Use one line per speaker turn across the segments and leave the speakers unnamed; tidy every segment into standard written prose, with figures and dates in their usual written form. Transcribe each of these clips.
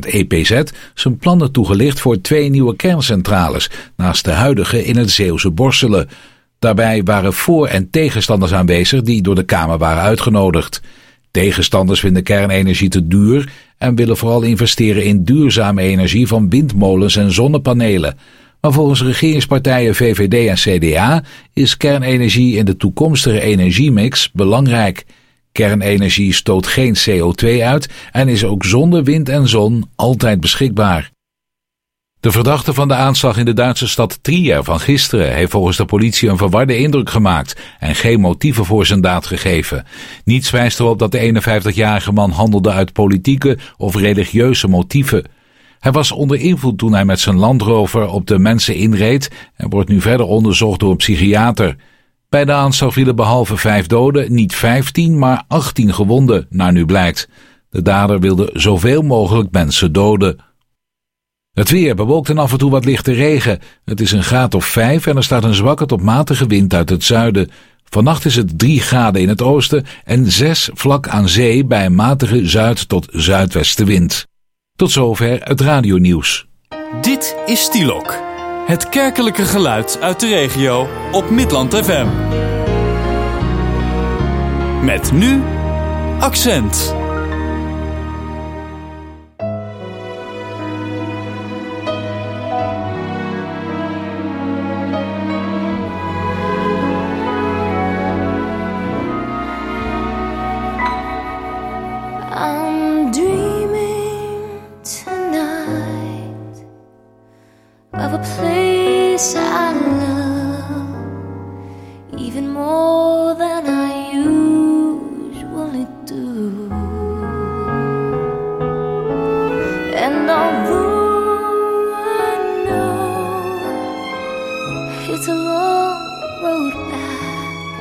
het EPZ zijn plannen toegelicht voor 2 nieuwe kerncentrales naast de huidige in het Zeeuwse Borselen. Daarbij waren voor- en tegenstanders aanwezig die door de Kamer waren uitgenodigd. Tegenstanders vinden kernenergie te duur en willen vooral investeren in duurzame energie van windmolens en zonnepanelen. Maar volgens regeringspartijen VVD en CDA is kernenergie in de toekomstige energiemix belangrijk. Kernenergie stoot geen CO2 uit en is ook zonder wind en zon altijd beschikbaar. De verdachte van de aanslag in de Duitse stad Trier van gisteren heeft volgens de politie een verwarde indruk gemaakt en geen motieven voor zijn daad gegeven. Niets wijst erop dat de 51-jarige man handelde uit politieke of religieuze motieven. Hij was onder invloed toen hij met zijn Land Rover op de mensen inreed en wordt nu verder onderzocht door een psychiater. Bij de aanslag vielen behalve 5 doden niet 15, maar 18 gewonden, naar nu blijkt. De dader wilde zoveel mogelijk mensen doden. Het weer bewolkt en af en toe wat lichte regen. Het is een graad of 5 en er staat een zwakke tot matige wind uit het zuiden. Vannacht is het 3 graden in het oosten en 6 vlak aan zee bij een matige zuid- tot zuidwestenwind. Tot zover het radionieuws.
Dit is Stielok, het kerkelijke geluid uit de regio op Midland FM. Met nu Accent.
I'm dreaming tonight of a place I love even more than I usually do. And although I know it's a long road back,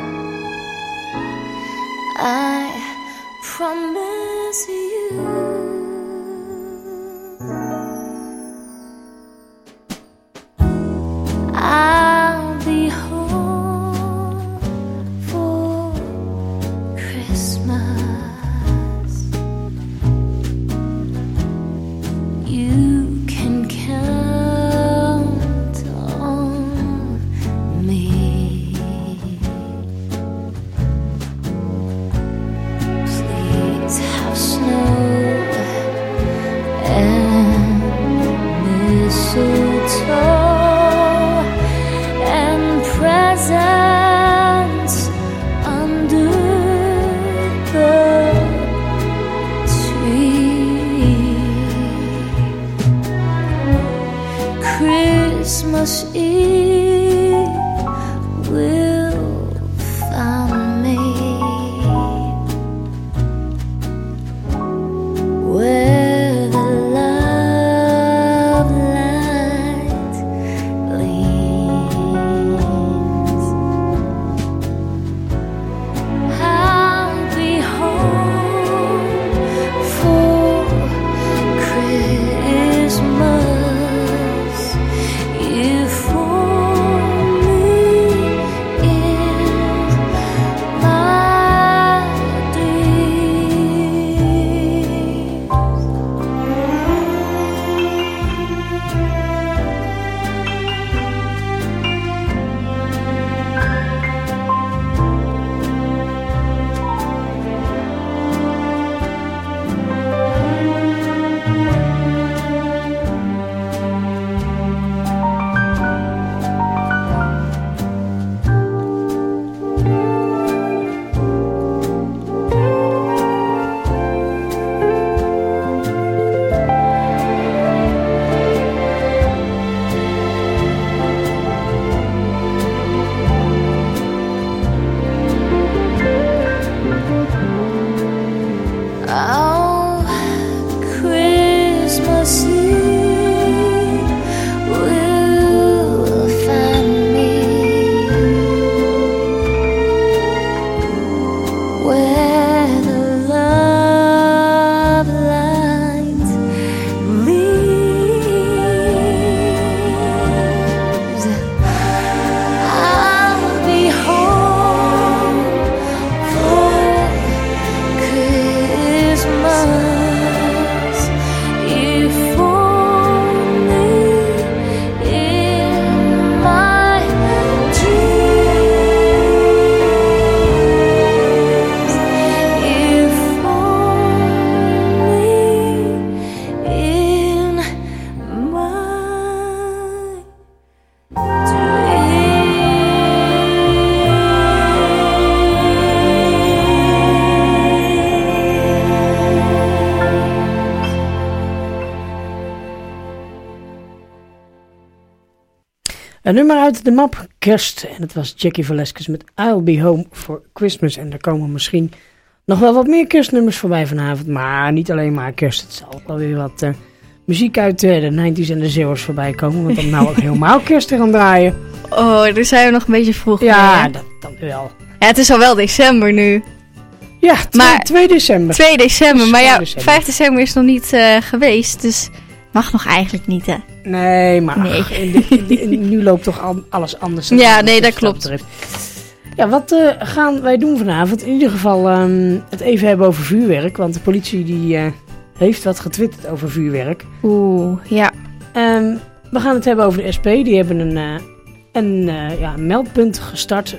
I promise you I'll be home for Christmas. You can count on me. Please have snow and mistletoe and presents under the tree. Christmas Eve will find me where the love light gleams. I'll be home for Christmas if only in my dreams. Oh, Christmas Eve will find me where the love light gleams. I'll be home for Christmas if
Een nummer uit de map Kerst. En het was Jackie Velasquez met I'll Be Home for Christmas. En er komen misschien nog wel wat meer kerstnummers voorbij vanavond. Maar niet alleen maar kerst. Het zal ook wel weer wat muziek uit de 90s en de zero's voorbij komen. Want dan nou ook helemaal kerst te gaan draaien.
Oh, daar zijn we nog een beetje vroeg
Ja,
mee,
dat wel.
Ja, het is al wel december nu.
Ja,
Maar
2 december.
2 december, maar
2
ja,
december.
5 december is nog niet geweest. Dus mag nog eigenlijk niet, hè?
Nee, maar
Nee.
ach, nu loopt toch alles anders.
Ja, nee, dat
wat
klopt.
betreft. Ja, wat gaan wij doen vanavond? In ieder geval het even hebben over vuurwerk. Want de politie die heeft wat getwitterd over vuurwerk.
Oeh, ja.
We gaan het hebben over de SP. Die hebben een meldpunt gestart.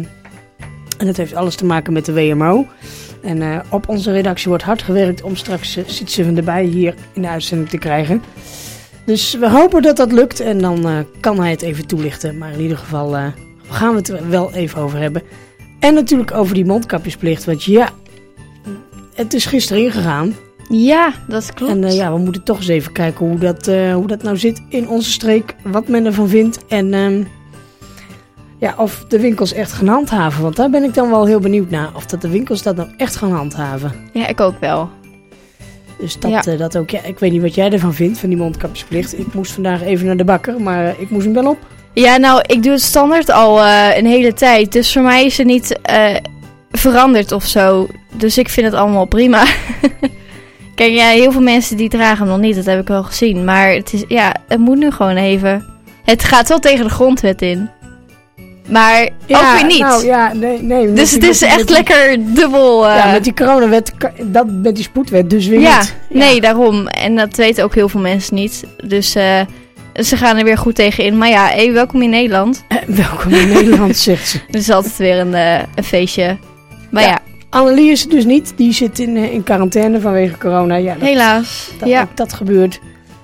En dat heeft alles te maken met de WMO. En op onze redactie wordt hard gewerkt om straks Sietse van der Bij hier in de uitzending te krijgen. Dus we hopen dat dat lukt en dan kan hij het even toelichten. Maar in ieder geval gaan we het er wel even over hebben. En natuurlijk over die mondkapjesplicht. Want ja, het is gisteren ingegaan.
Ja, dat klopt.
En we moeten toch eens even kijken hoe dat nou zit in onze streek. Wat men ervan vindt. En of de winkels echt gaan handhaven. Want daar ben ik dan wel heel benieuwd naar. Of dat de winkels dat nou echt gaan handhaven.
Ja, ik ook wel.
Dus dat ook. Ja, ik weet niet wat jij ervan vindt, van die mondkapjesplicht. Ik moest vandaag even naar de bakker, maar ik moest hem wel op.
Ja, nou, ik doe het standaard al een hele tijd. Dus voor mij is het niet veranderd of zo. Dus ik vind het allemaal prima. Kijk, ja, heel veel mensen die dragen hem nog niet. Dat heb ik wel gezien. Maar het moet nu gewoon even. Het gaat wel tegen de grondwet in. Maar ook weer niet.
Nou, ja, nee.
Dus het is echt lekker dubbel.
Ja, met die coronawet, met die spoedwet dus weer niet.
Nee, daarom. En dat weten ook heel veel mensen niet. Dus ze gaan er weer goed tegen in. Maar ja, welkom in Nederland.
Welkom in Nederland, zegt ze.
Het is altijd weer een feestje. Maar ja.
Annelie is het dus niet. Die zit in quarantaine vanwege corona. Ja,
helaas.
Ook dat gebeurt.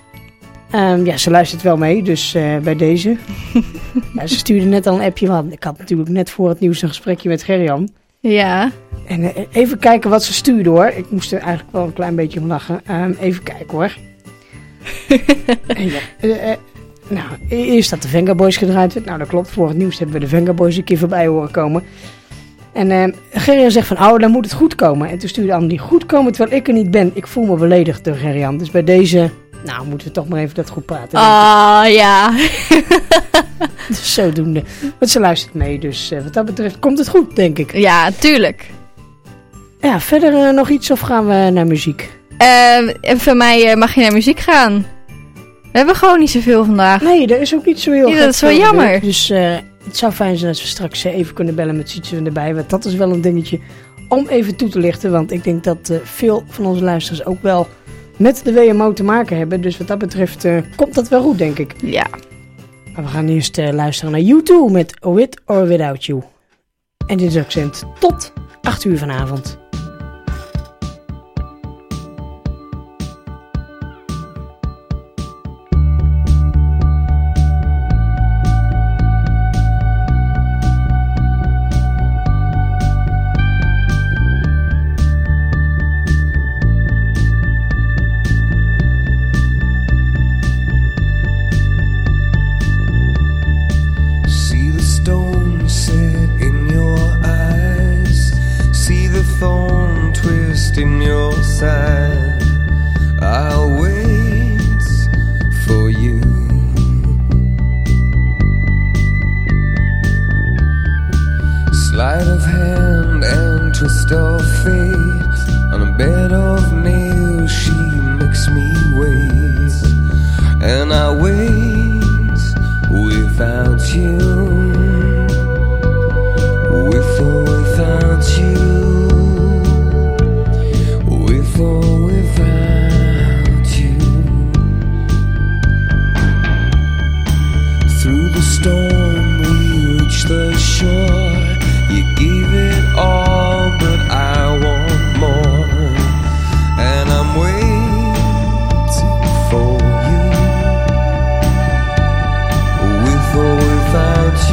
Ze luistert wel mee, dus bij deze. Ze stuurde net al een appje. Want ik had natuurlijk net voor het nieuws een gesprekje met Gerjan.
Ja.
En even kijken wat ze stuurde, hoor. Ik moest er eigenlijk wel een klein beetje om lachen. Even kijken, hoor. Eerst dat de Venga Boys gedraaid werd. Nou, dat klopt. Voor het nieuws hebben we de Venga Boys een keer voorbij horen komen. En Gerjan zegt van, dan moet het goed komen. En toen stuurde Annelie, goed komen terwijl ik er niet ben. Ik voel me beledigd door Gerjan. Dus bij deze, moeten we toch maar even dat goed praten.
Ja.
Dus zodoende. Want ze luistert mee, dus wat dat betreft komt het goed, denk ik.
Ja, tuurlijk.
Ja, verder nog iets of gaan we naar muziek?
En voor mij mag je naar muziek gaan. We hebben gewoon niet zoveel vandaag.
Nee, er is ook niet zo heel
dat is wel jammer.
Dus het zou fijn zijn als we straks even kunnen bellen met Sietse van der Bij. Want dat is wel een dingetje om even toe te lichten. Want ik denk dat veel van onze luisteraars ook wel met de WMO te maken hebben. Dus wat dat betreft komt dat wel goed, denk ik.
Ja.
Maar we gaan eerst luisteren naar U2 met With or Without You. En dit is accent tot 8 uur vanavond.
In your side, I'll wait for you. Sleight of hand and twist of fate. On a bed of nails, she makes me wait, and I wait without you, with or without you. Or without you. Through the storm we reach the shore. You gave it all, but I want more. And I'm waiting for you. With or without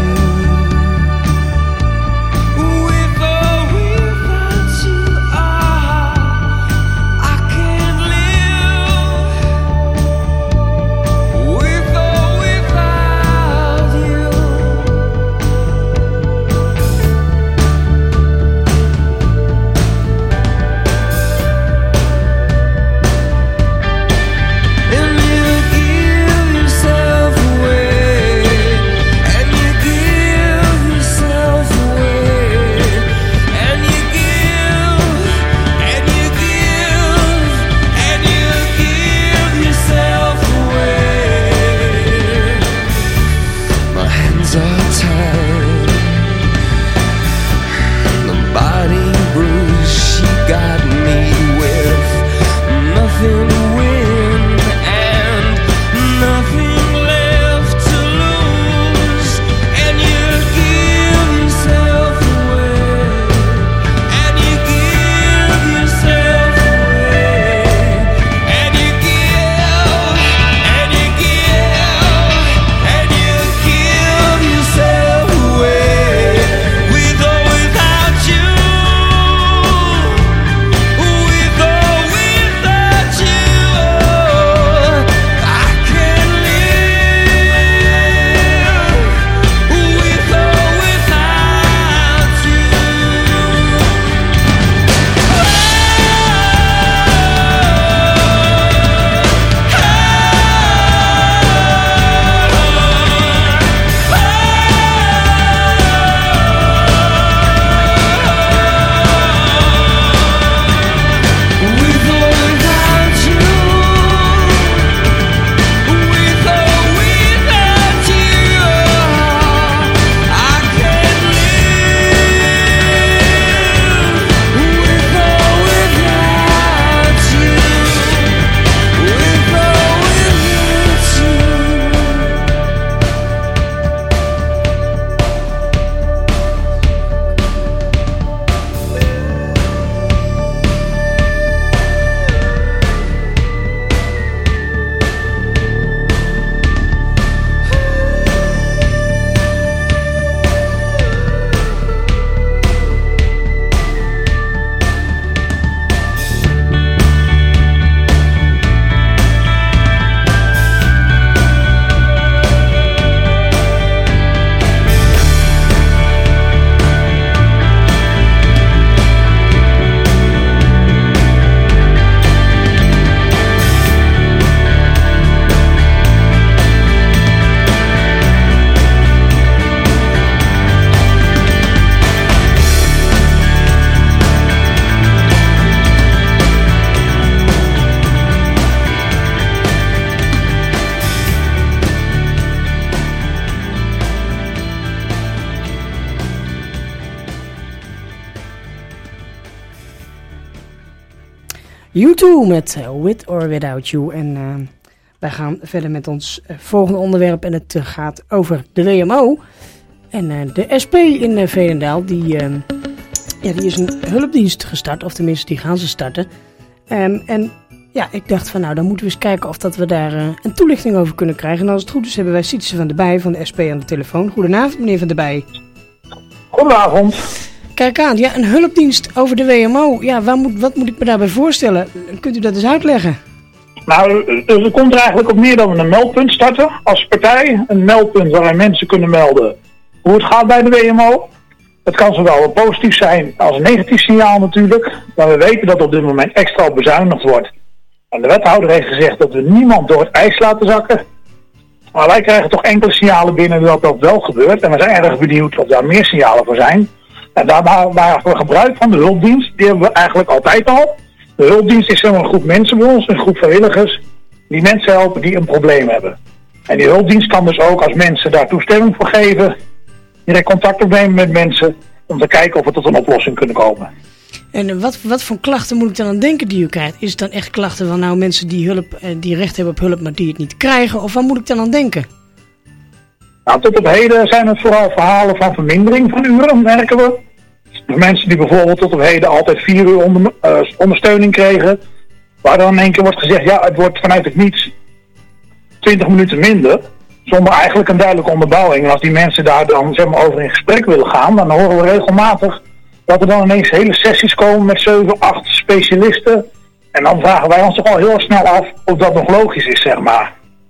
U2 met With or Without You. En wij gaan verder met ons volgende onderwerp. En het gaat over de WMO. En de SP in Veenendaal, die is een hulpdienst gestart. Of tenminste, die gaan ze starten. En ja, ik dacht van nou, dan moeten we eens kijken of dat we daar een toelichting over kunnen krijgen. En als het goed is, hebben wij Sietse van der Bij van de SP aan de telefoon. Goedenavond, meneer van der Bij.
Goedenavond.
Kijk aan, ja, een hulpdienst over de WMO. Ja, wat moet ik me daarbij voorstellen? Kunt u dat eens uitleggen?
Nou, dus het komt er eigenlijk op neer dat we een meldpunt starten als partij. Een meldpunt waarin mensen kunnen melden hoe het gaat bij de WMO. Het kan zowel een positief zijn als een negatief signaal natuurlijk. Maar we weten dat op dit moment extra bezuinigd wordt. En de wethouder heeft gezegd dat we niemand door het ijs laten zakken. Maar wij krijgen toch enkele signalen binnen dat dat wel gebeurt. En we zijn erg benieuwd of daar meer signalen voor zijn. En daar voor gebruik van de hulpdienst, die hebben we eigenlijk altijd al. De hulpdienst is een groep mensen bij ons, een groep vrijwilligers, die mensen helpen die een probleem hebben. En die hulpdienst kan dus ook, als mensen daar toestemming voor geven, direct contact opnemen met mensen om te kijken of we tot een oplossing kunnen komen.
En wat voor klachten moet ik dan aan denken die u krijgt? Is het dan echt klachten van nou mensen die recht hebben op hulp, maar die het niet krijgen? Of waar moet ik dan aan denken?
Nou, tot op heden zijn het vooral verhalen van vermindering van uren, merken we. Dus mensen die bijvoorbeeld tot op heden altijd 4 uur ondersteuning kregen, waar dan in één keer wordt gezegd, ja, het wordt vanuit het niets 20 minuten minder, zonder eigenlijk een duidelijke onderbouwing. En als die mensen daar dan zeg maar over in gesprek willen gaan, dan horen we regelmatig dat er dan ineens hele sessies komen met 7, 8 specialisten. En dan vragen wij ons toch al heel snel af of dat nog logisch is, zeg maar.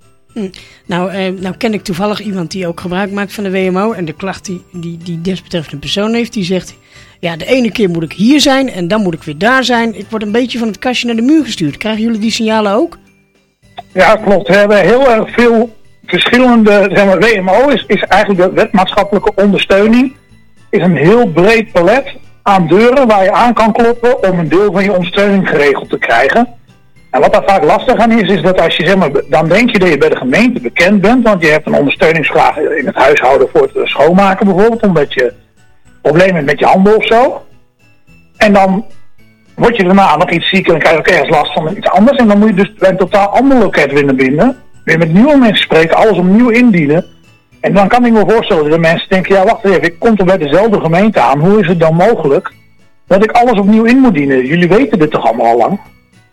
Nou ken ik toevallig iemand die ook gebruik maakt van de WMO. En de klacht die desbetreffende persoon heeft, die zegt, ja, de ene keer moet ik hier zijn en dan moet ik weer daar zijn. Ik word een beetje van het kastje naar de muur gestuurd. Krijgen jullie die signalen ook?
Ja, klopt. We hebben heel erg veel verschillende, zeg maar, WMO is eigenlijk de wetmaatschappelijke ondersteuning. Is een heel breed palet aan deuren waar je aan kan kloppen om een deel van je ondersteuning geregeld te krijgen. En wat daar vaak lastig aan is dat als je, zeg maar, dan denk je dat je bij de gemeente bekend bent, want je hebt een ondersteuningsvraag in het huishouden voor het schoonmaken bijvoorbeeld, omdat je problemen hebt met je handen of zo. En dan word je daarna nog iets ziek en dan krijg je ook ergens last van iets anders. En dan moet je dus bij een totaal ander loket weer naar binnen, weer met nieuwe mensen spreken, alles opnieuw indienen. En dan kan ik me voorstellen dat de mensen denken, ja wacht even, ik kom toch bij dezelfde gemeente aan, hoe is het dan mogelijk dat ik alles opnieuw in moet dienen? Jullie weten dit toch allemaal al lang?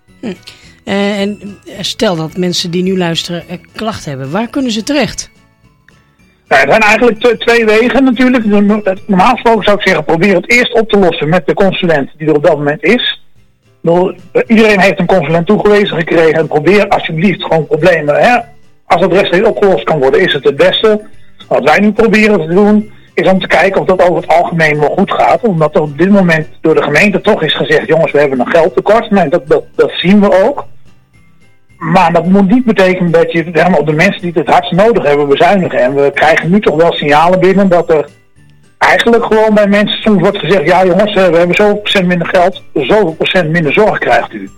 En stel dat mensen die nu luisteren klachten hebben, waar kunnen ze terecht?
Ja, er zijn eigenlijk 2 wegen natuurlijk. Normaal gesproken zou ik zeggen, probeer het eerst op te lossen met de consulent die er op dat moment is. Iedereen heeft een consulent toegewezen gekregen en probeer alsjeblieft gewoon problemen. Hè? Als het rechtstreeks opgelost kan worden, is het beste. Wat wij nu proberen te doen, is om te kijken of dat over het algemeen wel goed gaat. Omdat er op dit moment door de gemeente toch is gezegd, jongens, we hebben een geldtekort. Nee, dat zien we ook. Maar dat moet niet betekenen dat je op de mensen die het hardst nodig hebben bezuinigen. En we krijgen nu toch wel signalen binnen dat er eigenlijk gewoon bij mensen soms wordt gezegd, ja jongens, we hebben zoveel procent minder geld, zoveel procent minder zorg krijgt u.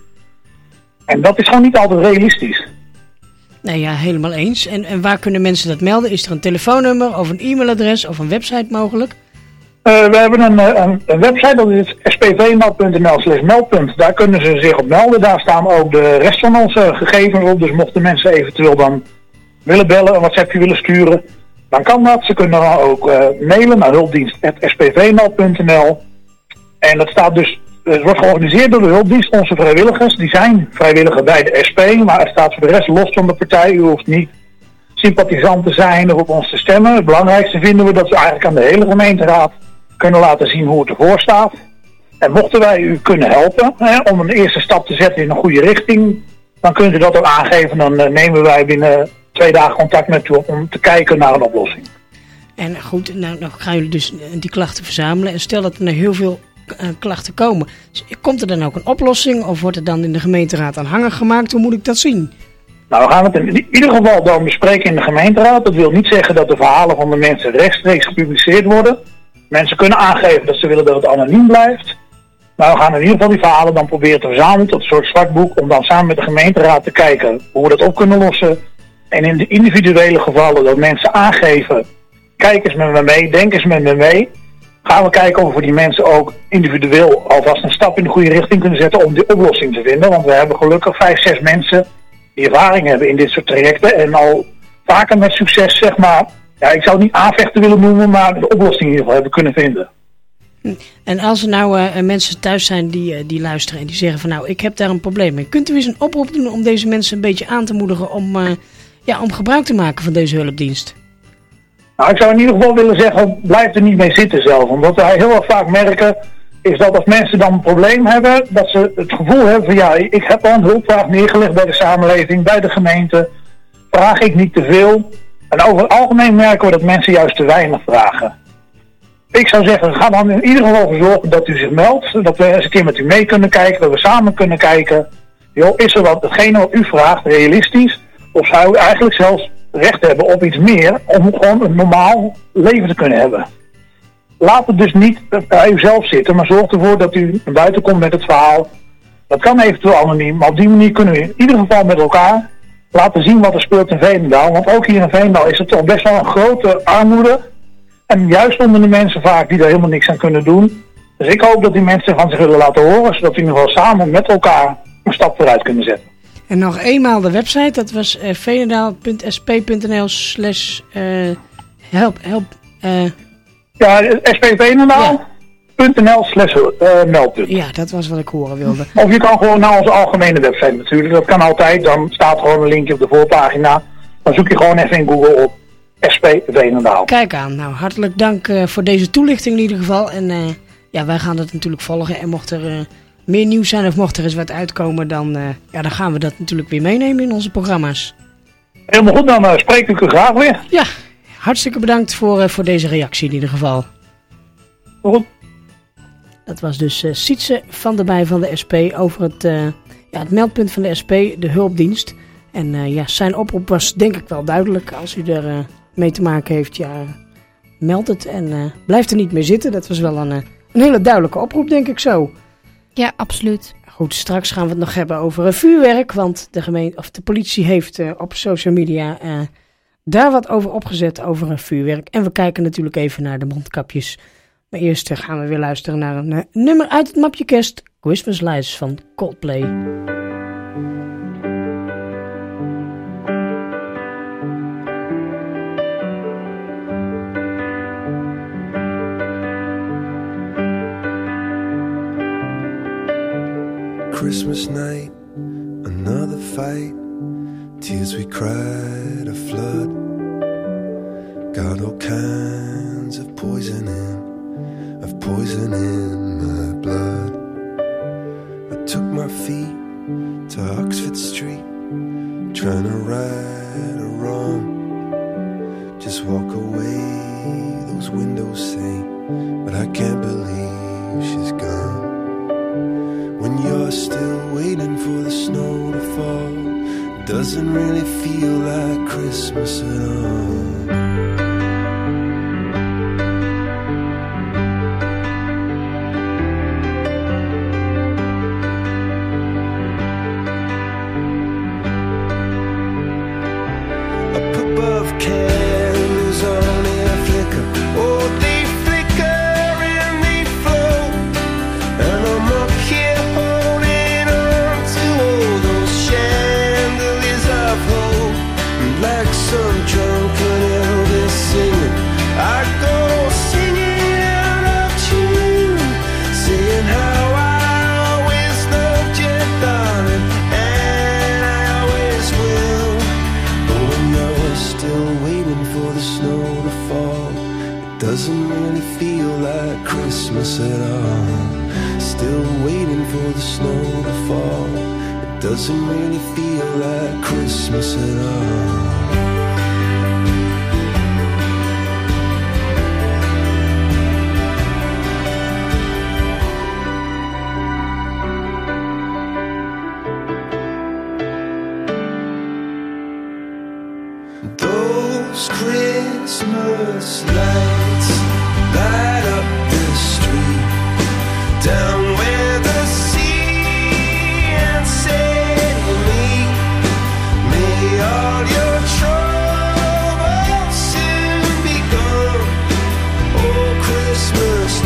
En dat is gewoon niet altijd realistisch.
Nee, ja, helemaal eens. En waar kunnen mensen dat melden? Is er een telefoonnummer of een e-mailadres of een website mogelijk?
We hebben een website, dat is spvmeld.nl/meldpunt. Daar kunnen ze zich op melden. Daar staan ook de rest van onze gegevens op. Dus mochten mensen eventueel dan willen bellen, een WhatsAppje willen sturen, dan kan dat. Ze kunnen dan ook mailen naar hulpdienst@spvmeld.nl. En dat staat dus, het wordt georganiseerd door de hulpdienst, onze vrijwilligers. Die zijn vrijwilliger bij de SP, maar het staat voor de rest los van de partij. U hoeft niet sympathisant te zijn of op ons te stemmen. Het belangrijkste vinden we dat we eigenlijk aan de hele gemeenteraad kunnen laten zien hoe het ervoor staat. En mochten wij u kunnen helpen om een eerste stap te zetten in een goede richting, dan kunt u dat ook aangeven. Dan nemen wij binnen 2 dagen contact met u op om te kijken naar een oplossing.
En goed, nou gaan jullie dus die klachten verzamelen. En stel dat er heel veel klachten komen. Komt er dan ook een oplossing of wordt het dan in de gemeenteraad aanhangig gemaakt? Hoe moet ik dat zien?
Nou, we gaan het in ieder geval dan bespreken in de gemeenteraad. Dat wil niet zeggen dat de verhalen van de mensen rechtstreeks gepubliceerd worden. Mensen kunnen aangeven dat ze willen dat het anoniem blijft. Maar we gaan in ieder geval die verhalen dan proberen te verzamelen tot een soort zwartboek, om dan samen met de gemeenteraad te kijken hoe we dat op kunnen lossen. En in de individuele gevallen dat mensen aangeven, kijk eens met me mee, denk eens met me mee. gaan we kijken of we die mensen ook individueel alvast een stap in de goede richting kunnen zetten om die oplossing te vinden. Want we hebben gelukkig 5, 6 mensen die ervaring hebben in dit soort trajecten en al vaker met succes, zeg maar, ja, ik zou het niet aanvechten willen noemen, maar de oplossing in ieder geval hebben kunnen vinden.
En als er nou mensen thuis zijn die luisteren en die zeggen van nou, ik heb daar een probleem mee. Kunt u eens een oproep doen om deze mensen een beetje aan te moedigen om gebruik te maken van deze hulpdienst?
Nou, ik zou in ieder geval willen zeggen, blijf er niet mee zitten zelf. Omdat wij heel erg vaak merken, is dat als mensen dan een probleem hebben, dat ze het gevoel hebben van ja, ik heb al een hulpvraag neergelegd bij de samenleving, bij de gemeente. Vraag ik niet te veel. En over het algemeen merken we dat mensen juist te weinig vragen. Ik zou zeggen, ga dan in ieder geval voor zorgen dat u zich meldt. Dat we eens een keer met u mee kunnen kijken, dat we samen kunnen kijken. Joh, is er hetgene wat u vraagt realistisch? Of zou u eigenlijk zelfs recht hebben op iets meer om gewoon een normaal leven te kunnen hebben? Laat het dus niet bij uzelf zitten, maar zorg ervoor dat u naar buiten komt met het verhaal. Dat kan eventueel anoniem, maar op die manier kunnen we in ieder geval met elkaar laten zien wat er speelt in Veenendaal. Want ook hier in Veenendaal is het toch best wel een grote armoede. En juist onder de mensen vaak die er helemaal niks aan kunnen doen. Dus ik hoop dat die mensen van zich willen laten horen, zodat we in ieder geval samen met elkaar een stap vooruit kunnen zetten.
En nog eenmaal de website, dat was veenendaal.sp.nl/help.
Ja, spveenendaal.nl/meldpunt.
Ja, dat was wat ik horen wilde.
Of je kan gewoon naar onze algemene website natuurlijk. Dat kan altijd. Dan staat gewoon een linkje op de voorpagina. Dan zoek je gewoon even in Google op SP Veenendaal.
Kijk aan. Nou, hartelijk dank voor deze toelichting in ieder geval. En wij gaan dat natuurlijk volgen. En mocht er meer nieuws zijn of mocht er eens wat uitkomen, dan gaan we dat natuurlijk weer meenemen in onze programma's.
Helemaal goed, dan spreek ik u graag weer.
Ja, hartstikke bedankt voor deze reactie in ieder geval.
Goed.
Dat was dus Sietse van der Bij van de SP over het meldpunt van de SP, de hulpdienst. En zijn oproep was denk ik wel duidelijk. Als u er mee te maken heeft, meld het en blijf er niet meer zitten. Dat was wel een hele duidelijke oproep, denk ik zo.
Ja, absoluut.
Goed, straks gaan we het nog hebben over vuurwerk. Want de politie heeft op social media daar wat over opgezet over vuurwerk. En we kijken natuurlijk even naar de mondkapjes. Maar eerst gaan we weer luisteren naar een nummer uit het mapje kerst. Christmas Lights van Coldplay.
Christmas night, another fight. Tears we cried, a flood. Got all kinds of poison in my blood. I took my feet to Oxford Street, trying to right a wrong. Just walk away, those windows say, but I can't believe she's gone. When you're still waiting for the snow to fall, it doesn't really feel like Christmas at all. Doesn't really feel like Christmas at all. Still waiting for the snow to fall. It doesn't really feel like Christmas at all. Those Christmas lights light up the street down where the sea and sail meet. May all your troubles soon be gone. Oh, Christmas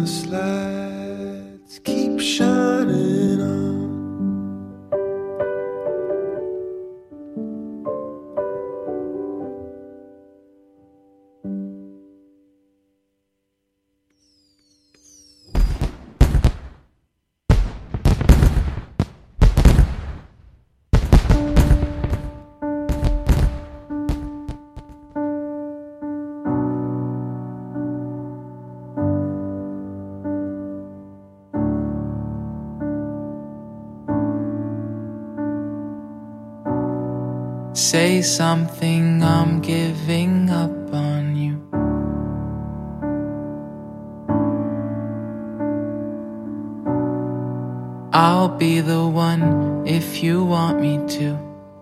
Christmas lights keep shining on.
Say something, I'm giving up on you. I'll be the one if you want me to.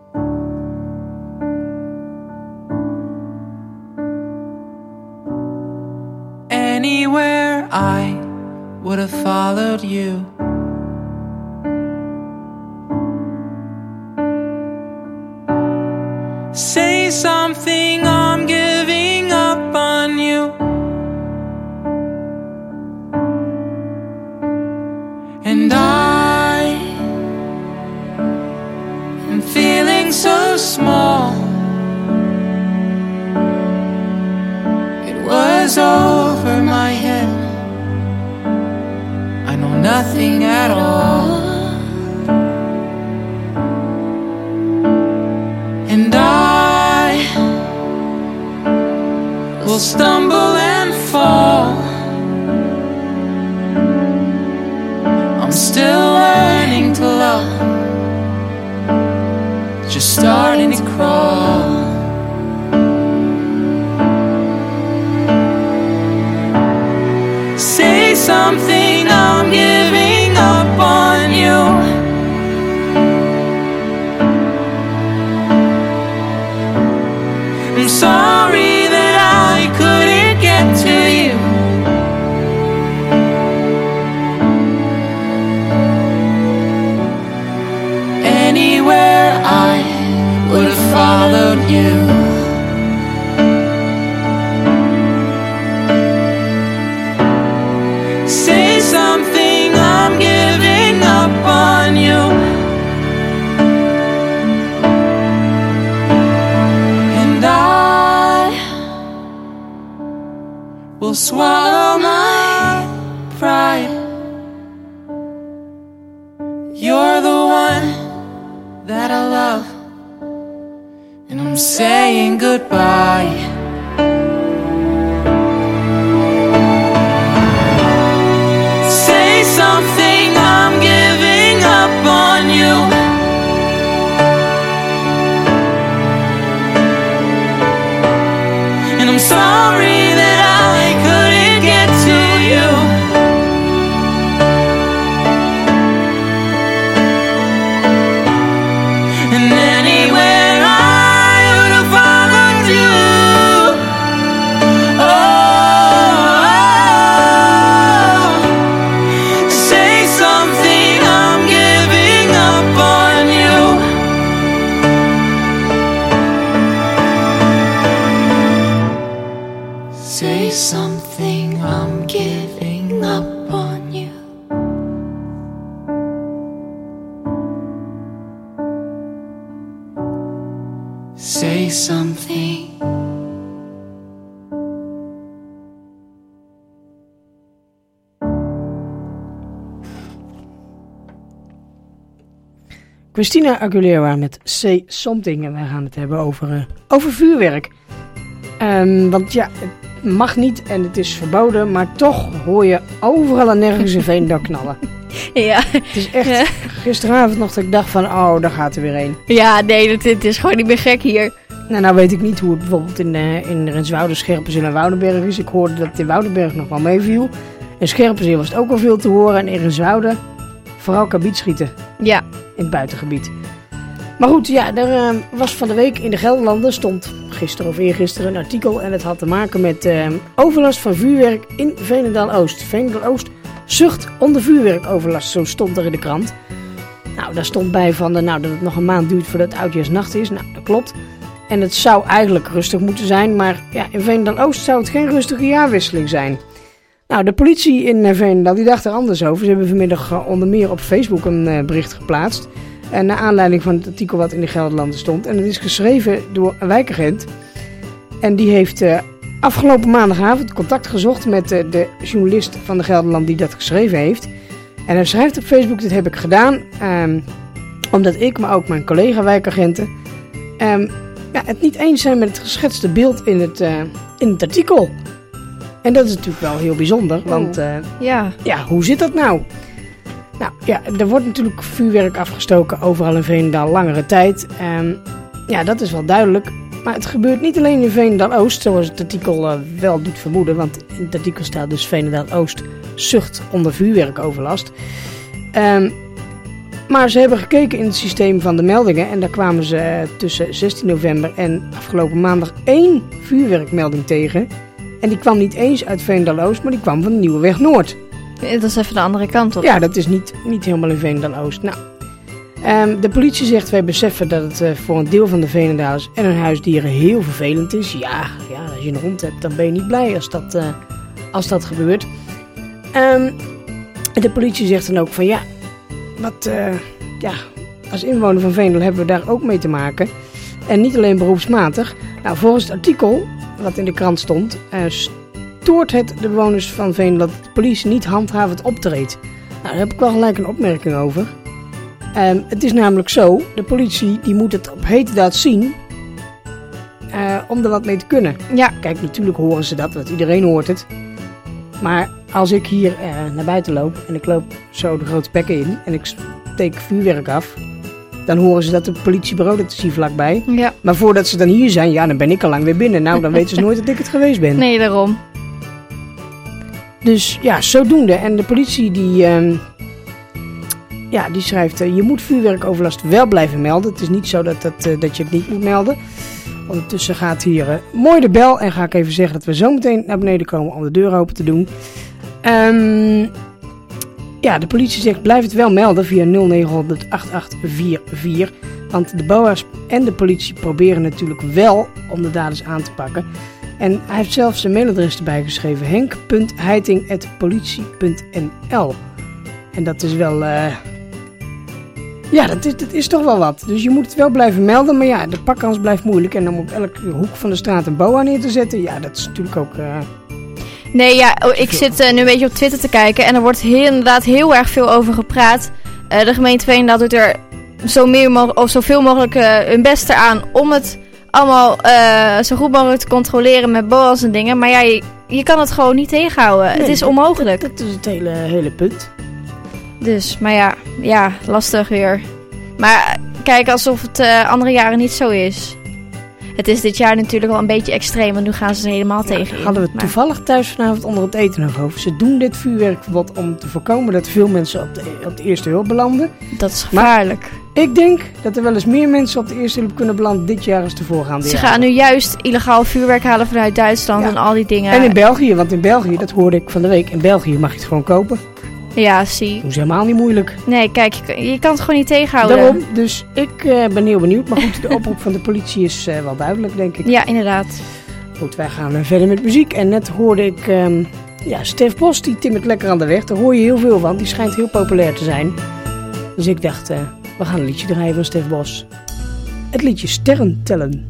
Anywhere I would have followed you. Say something, I'm giving up on you. And I am feeling so small. It was over my head. I know nothing at all. And I will stumble and fall. I'm still learning to love, just starting to crawl. Say something, I'm giving up on you. I'm sorry that I couldn't get to you. Anywhere I would have followed you. Say something, I'm giving up on you. Will swallow my pride. You're the one that I love, and I'm saying goodbye. Say something, I'm giving up on you. And I'm sorry that I couldn't get to you. And anywhere I would have followed you. Oh, say something, I'm giving up on you. Say something, I'm giving up on you. Say something.
Christina Aguilera met Say Something. En wij gaan het hebben over vuurwerk. Want ja, het mag niet en het is verboden, maar toch hoor je overal en nergens een Veenendaal knallen.
Ja.
Het is echt gisteravond nog dat ik dacht van, oh, daar gaat er weer een.
Ja, nee, het is gewoon niet meer gek hier.
Nou weet ik niet hoe het bijvoorbeeld in Renswoude, Scherpenzeel en Woudenberg is. Ik hoorde dat het in Woudenberg nog wel meeviel. In Scherpenzeel was het ook wel veel te horen en in Renswoude vooral kabietschieten.
Ja.
In het buitengebied. Maar goed, ja, er was van de week in de Gelderlanden, stond gisteren of eergisteren een artikel en het had te maken met overlast van vuurwerk in Veenendaal-Oost. Veenendaal-Oost zucht onder vuurwerkoverlast, zo stond er in de krant. Nou, daar stond bij van dat het nog een maand duurt voordat het oudjaarsnacht is. Nou, dat klopt. En het zou eigenlijk rustig moeten zijn, maar ja, in Veenendaal-Oost zou het geen rustige jaarwisseling zijn. Nou, de politie in Veenendaal die dacht er anders over. Ze hebben vanmiddag onder meer op Facebook een bericht geplaatst. Naar aanleiding van het artikel wat in de Gelderlander stond. En het is geschreven door een wijkagent. En die heeft afgelopen maandagavond contact gezocht met de journalist van de Gelderland die dat geschreven heeft. En hij schrijft op Facebook, dit heb ik gedaan. Omdat ik, maar ook mijn collega wijkagenten, het niet eens zijn met het geschetste beeld in het artikel. En dat is natuurlijk wel heel bijzonder, want hoe zit dat nou? Nou ja, er wordt natuurlijk vuurwerk afgestoken overal in Veenendaal langere tijd. Dat is wel duidelijk. Maar het gebeurt niet alleen in Veenendaal-Oost, zoals het artikel wel doet vermoeden. Want in het artikel staat dus Veenendaal-Oost zucht onder vuurwerkoverlast. Maar ze hebben gekeken in het systeem van de meldingen. En daar kwamen ze tussen 16 november en afgelopen maandag 1 vuurwerkmelding tegen. En die kwam niet eens uit Veenendaal-Oost, maar die kwam van de Nieuweweg Noord.
Dat is even de andere kant op.
Ja, dat is niet helemaal in Veenendaal-Oost. Nou, de politie zegt, wij beseffen dat het voor een deel van de Veenendalers en hun huisdieren heel vervelend is. Ja, als je een hond hebt, dan ben je niet blij als dat gebeurt. De politie zegt dan ook van als inwoner van Veenendaal hebben we daar ook mee te maken. En niet alleen beroepsmatig. Nou, volgens het artikel wat in de krant stond, stoort het de bewoners van Veenendaal dat de politie niet handhavend optreedt. Nou, daar heb ik wel gelijk een opmerking over. Het is namelijk zo, de politie die moet het op hete daad zien om er wat mee te kunnen.
Ja.
Kijk, natuurlijk horen ze dat, want iedereen hoort het. Maar als ik hier naar buiten loop en ik loop zo de grote bekken in en ik steek vuurwerk af, dan horen ze dat het politiebureau, dat is hier vlakbij.
Ja.
Maar voordat ze dan hier zijn, dan ben ik al lang weer binnen. Nou, dan weten ze nooit dat ik het geweest ben.
Nee, daarom.
Dus ja, zodoende. En de politie die schrijft, je moet vuurwerkoverlast wel blijven melden. Het is niet zo dat je het niet moet melden. Ondertussen gaat hier mooi de bel en ga ik even zeggen dat we zo meteen naar beneden komen om de deur open te doen. De politie zegt blijf het wel melden via 0900 8844. Want de BOA's en de politie proberen natuurlijk wel om de daders aan te pakken. En hij heeft zelfs zijn mailadres erbij geschreven. henk.heiting@politie.nl. En dat is wel... dat is toch wel wat. Dus je moet het wel blijven melden. Maar ja, de pakkans blijft moeilijk. En om op elke hoek van de straat een BOA neer te zetten. Ja, dat is natuurlijk ook...
Nee, ik zit nu een beetje op Twitter te kijken. En er wordt inderdaad heel erg veel over gepraat. De gemeente Veenendaal doet er zoveel mogelijk hun best eraan om het allemaal zo goed mogelijk te controleren met BOA's en dingen. Maar ja, je kan het gewoon niet tegenhouden. Nee, het is onmogelijk.
Dat is het hele punt.
Dus, maar ja, lastig weer. Maar kijk, alsof het andere jaren niet zo is. Het is dit jaar natuurlijk wel een beetje extreem, want nu gaan ze er helemaal tegen.
Hadden we toevallig thuis vanavond onder het eten nog over. Ze doen dit vuurwerkverbod om te voorkomen dat veel mensen op de eerste hulp belanden.
Dat is gevaarlijk.
Maar ik denk dat er wel eens meer mensen op de eerste hulp kunnen belanden dit jaar als de voorgaande jaren.
Ze gaan nu juist illegaal vuurwerk halen vanuit Duitsland en al die dingen.
En in België, want in België, dat hoorde ik van de week, in België mag je het gewoon kopen.
Ja, zie.
Dat is helemaal niet moeilijk.
Nee, kijk, je kan het gewoon niet tegenhouden.
Daarom, dus ik ben heel benieuwd. Maar goed, de oproep van de politie is wel duidelijk, denk ik.
Ja, inderdaad.
Goed, wij gaan verder met muziek. En net hoorde ik Stef Bos, die timmert lekker aan de weg. Daar hoor je heel veel van. Die schijnt heel populair te zijn. Dus ik dacht, we gaan een liedje draaien van Stef Bos. Het liedje Sterren tellen.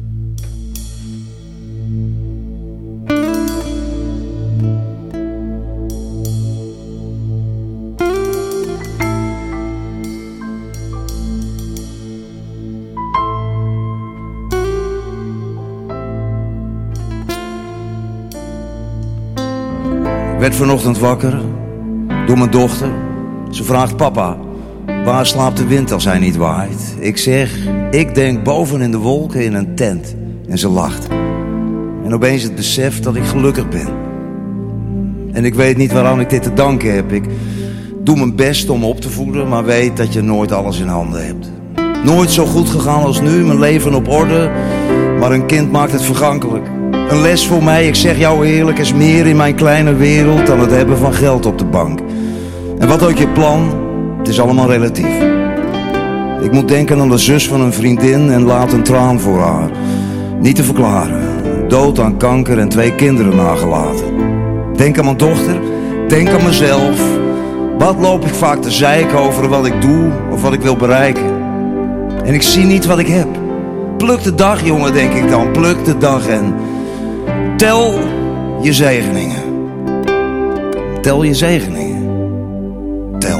Ik werd vanochtend wakker door mijn dochter. Ze vraagt papa, waar slaapt de wind als hij niet waait? Ik zeg, ik denk boven in de wolken in een tent. En ze lacht. En opeens het besef dat ik gelukkig ben. En ik weet niet waaraan ik dit te danken heb. Ik doe mijn best om op te voeden, maar weet dat je nooit alles in handen hebt. Nooit zo goed gegaan als nu, mijn leven op orde. Maar een kind maakt het vergankelijk. Een les voor mij, ik zeg jou eerlijk, is meer in mijn kleine wereld dan het hebben van geld op de bank. En wat ook je plan, het is allemaal relatief. Ik moet denken aan de zus van een vriendin en laat een traan voor haar. Niet te verklaren, dood aan kanker en 2 kinderen nagelaten. Denk aan mijn dochter denk aan mezelf. Wat loop ik vaak te zeiken over wat ik doe of wat ik wil bereiken. En ik zie niet wat ik heb. Pluk de dag, jongen, denk ik dan. Pluk de dag en tel je zegeningen. Tel je zegeningen. Tel.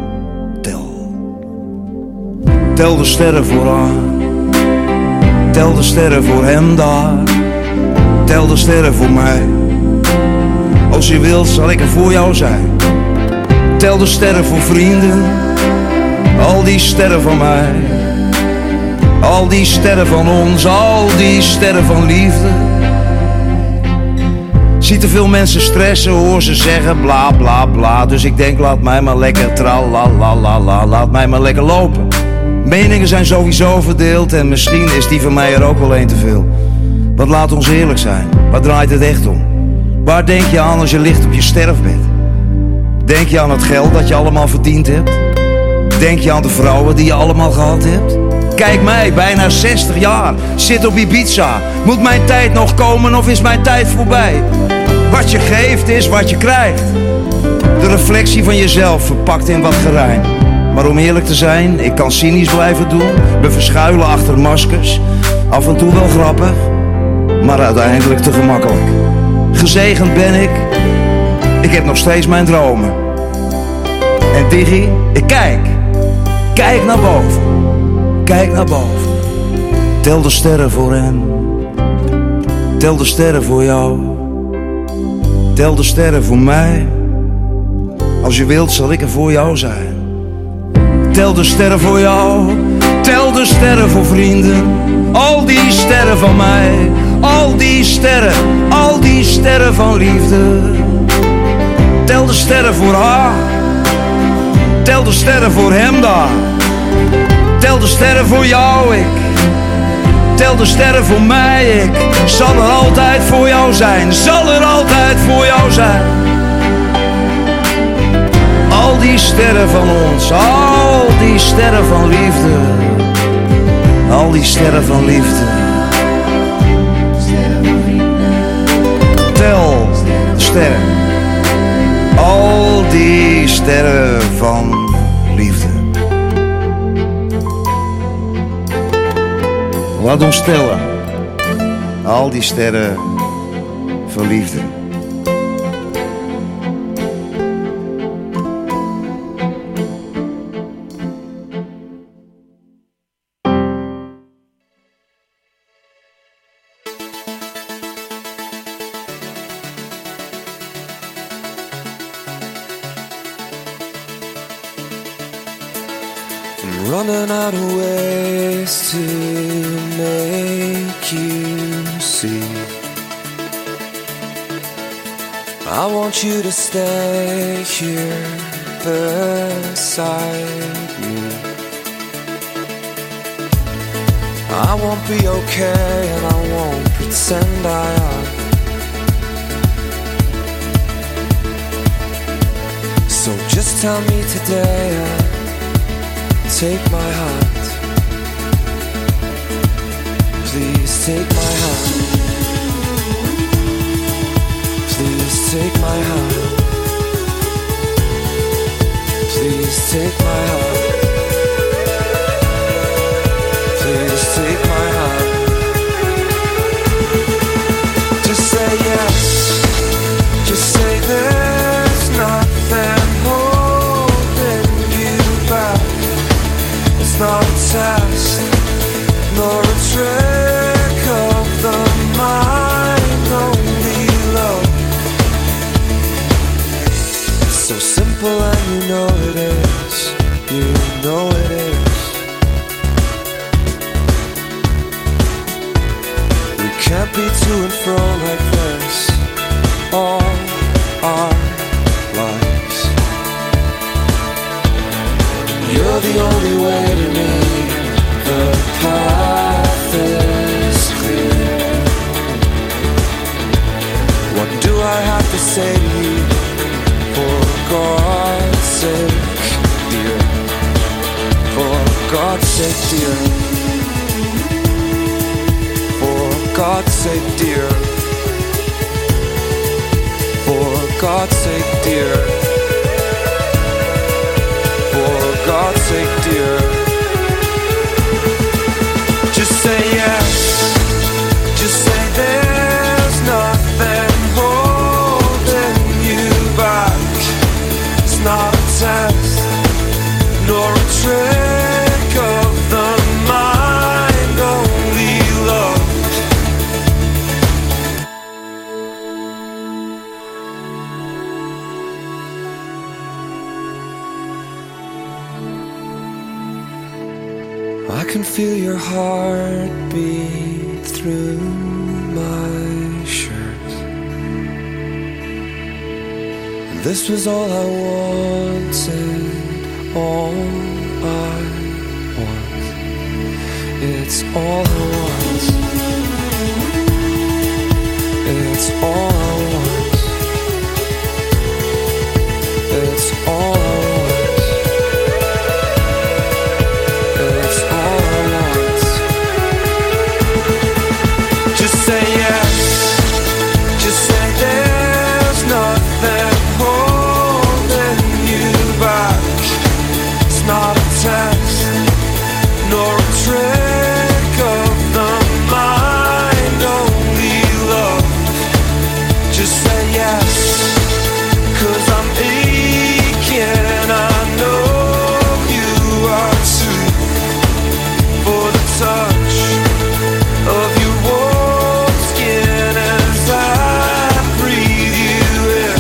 Tel de sterren voor haar. Tel de sterren voor hem daar. Tel de sterren voor mij. Als je wilt zal ik er voor jou zijn. Tel de sterren voor vrienden. Al die sterren van mij. Al die sterren van ons. Al die sterren van liefde. Zie te veel mensen stressen, hoor ze zeggen bla bla bla. Dus ik denk laat mij maar lekker tralalala. Laat mij maar lekker lopen. Meningen zijn sowieso verdeeld en misschien is die van mij er ook wel een te veel. Want laat ons eerlijk zijn, waar draait het echt om? Waar denk je aan als je ligt op je sterfbed? Denk je aan het geld dat je allemaal verdiend hebt? Denk je aan de vrouwen die je allemaal gehad hebt? Kijk mij, bijna 60 jaar, zit op Ibiza. Moet mijn tijd nog komen of is mijn tijd voorbij? Wat je geeft is wat je krijgt. De reflectie van jezelf verpakt in wat gerijm. Maar om eerlijk te zijn, ik kan cynisch blijven doen. We verschuilen achter maskers. Af en toe wel grappig, maar uiteindelijk te gemakkelijk. Gezegend ben ik. Ik heb nog steeds mijn dromen. En Diggy, ik kijk. Kijk naar boven. Kijk naar boven. Tel de sterren voor hem. Tel de sterren voor jou. Tel de sterren voor mij. Als je wilt zal ik er voor jou zijn. Tel de sterren voor jou. Tel de sterren voor vrienden. Al die sterren van mij. Al die sterren van liefde. Tel de sterren voor haar. Tel de sterren voor hem daar. Tel de sterren voor jou, ik. Tel de sterren voor mij, ik. Zal er altijd voor jou zijn. Zal er altijd voor jou zijn. Al die sterren van ons. Al die sterren van liefde. Al die sterren van liefde. Tel de sterren. Al die sterren van liefde. Laat ons tellen. Al die sterren van liefde.
I'm running out of ways to make you see. I want you to stay here beside me. I won't be okay and I won't pretend I am. So just tell me today and take my hand. Please take my hand. Please take my hand. Please take my hand. Please take my hand. Just say yes. Just say there's nothing holding you back. It's not a test, nor a trick of the mind, only love. It's so simple and you know it is. You know it is. We can't be to and fro like this all our lives. You're the only way to me. The path is clear. What do I have to say to you? For God's sake, dear. For God's sake, dear. For God's sake, dear. For God's sake, dear. For God's sake, dear. Just say yes. Just say there's nothing holding you back. It's not a test, nor a trick of the mind, only love. I can feel your heartbeat through my shirt. This was all I wanted, all I want. It's all I want. It's all I want. It's all I want. It's all I want. Just say yes. Just say there's nothing holding you back. It's not a test, nor a trick of the mind, only love. Just say yes, 'cause I'm aching. I know you are too. For the touch of your warm skin as I breathe you in.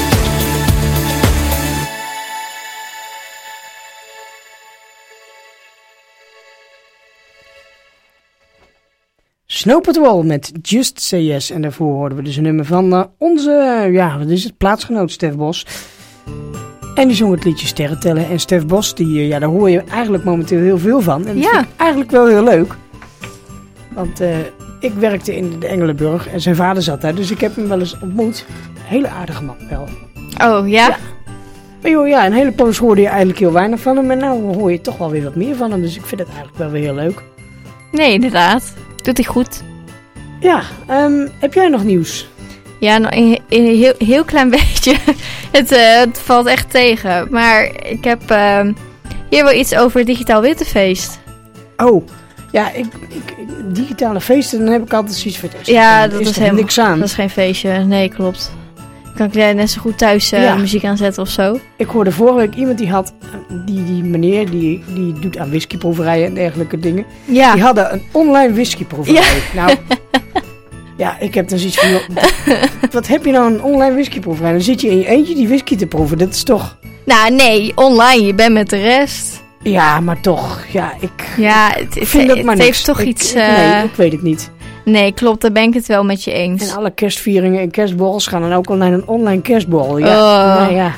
Snow Patrol met Just Say Yes. En daarvoor hoorden we dus een nummer van onze, wat is het, plaatsgenoot Stef Bos. En die zong het liedje Sterren tellen. En Stef Bos, daar hoor je eigenlijk momenteel heel veel van. En dat vind ik eigenlijk wel heel leuk. Want ik werkte in de Engelenburg en zijn vader zat daar. Dus ik heb hem wel eens ontmoet. Hele aardige man wel.
Oh, ja?
Maar joh, een hele poos hoorde je eigenlijk heel weinig van hem. En nou hoor je toch wel weer wat meer van hem. Dus ik vind het eigenlijk wel weer heel leuk.
Nee, inderdaad. Doet hij goed.
Ja, heb jij nog nieuws?
Ja, nou, een heel klein beetje. Het valt echt tegen. Maar ik heb hier wel iets over het Digitaal Winterfeest.
Oh, ja, digitale feesten, dan heb ik altijd zoiets van...
Ja, dat is helemaal
niks aan.
Dat is geen feestje. Nee, klopt. Kan ik net zo goed thuis muziek aanzetten of zo.
Ik hoorde vorige week iemand die had... Die meneer, die doet aan whiskyproeverijen en dergelijke dingen.
Ja.
Die hadden een online whiskyproeverij. Ja. Nou... Ja, ik heb dan zoiets van... Wat heb je nou een online whiskyproeverij? Dan zit je in je eentje die whisky te proeven. Dat is toch...
Nou, nee. Online. Je bent met de rest.
Ja, maar toch. Ja,
het
vind dat maar
het heeft toch iets...
Nee, ik weet het niet.
Nee, klopt. Daar ben ik het wel met je eens.
En alle kerstvieringen en kerstborrels gaan dan ook online een online kerstborrel. Ja, nou ja.